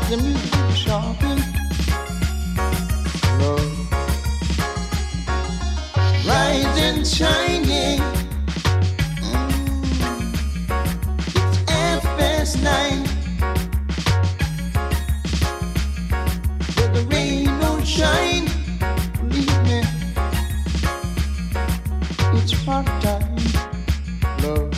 The music is sharpened. Love. Rising, shining. It's 9. But the rain don't shine. Believe me. It's part time. Love.